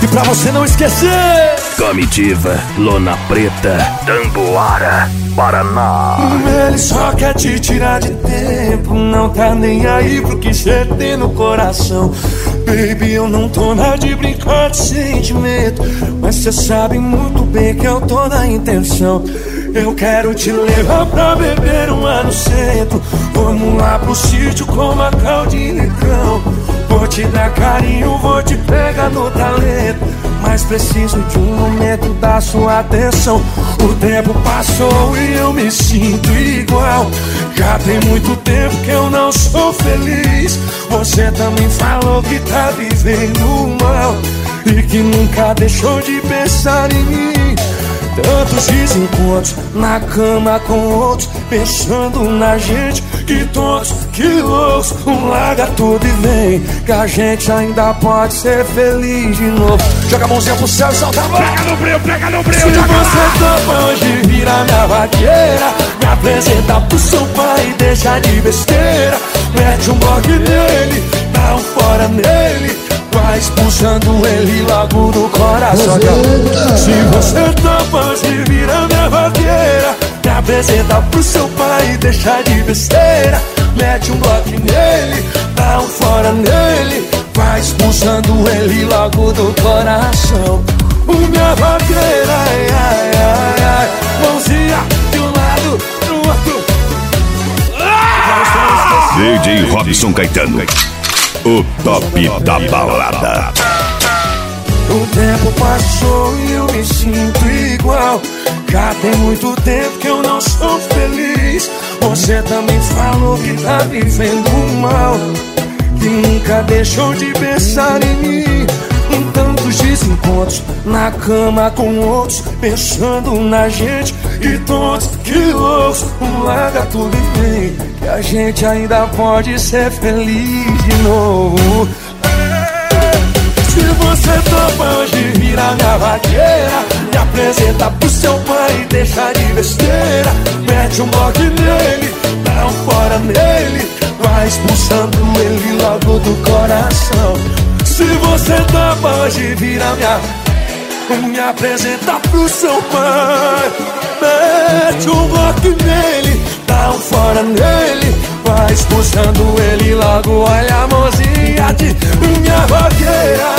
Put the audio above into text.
pra você não esquecer. Comitiva, Lona Preta, Tamboara, Paraná. Ele só quer te tirar de tempo, não tá nem aí pro que cê tem no coração. Baby, eu não tô na de brincar de sentimento, mas cê sabe muito bem que eu tô na intenção. Eu quero te levar pra beber um ano centro. Vamos lá pro sítio com Macau de Negrão. Vou te dar carinho, vou te pegar no talento, mas preciso de um momento da sua atenção. O tempo passou e eu me sinto igual. Já tem muito tempo que eu não sou feliz. Você também falou que tá vivendo mal e que nunca deixou de pensar em mim. Tantos desencontros na cama com outros, pensando na gente, que tontos, que loucos. Larga tudo e vem, que a gente ainda pode ser feliz de novo. Joga a mãozinha pro céu e solta a mão. Pega no breu, Se você topa hoje, vira minha vaqueira, me apresenta pro seu pai e deixa de besteira. Mete um bloco nele, dá um fora nele, vai expulsando ele logo do coração. Se você topa hoje, vira minha vaqueira, me apresenta pro seu pai e deixa de besteira. Mete um bloco nele, dá um fora nele, vai expulsando ele logo do coração. Minha vaqueira, ai, ai, ai, ai, mãozinha de um lado pro outro. DJ Robson Caetano, o top da balada. O tempo passou e eu me sinto igual. Já tem muito tempo que eu não sou feliz. Você também falou que tá vivendo mal, que nunca deixou de pensar em mim. Em tantos desencontros na cama com outros, pensando na gente, que tontos, que loucos. Larga tudo e vem, que a gente ainda pode ser feliz de novo. Se você topa hoje, vira minha vaqueira, me apresenta pro seu pai e deixa de besteira. Mete um bloco nele, dá um fora nele, vai expulsando ele logo do coração. Se você topa hoje, vira me apresenta pro seu pai. Mete um bloco nele, dá um fora nele, vai expulsando ele logo. Olha a mãozinha de minha vaqueira.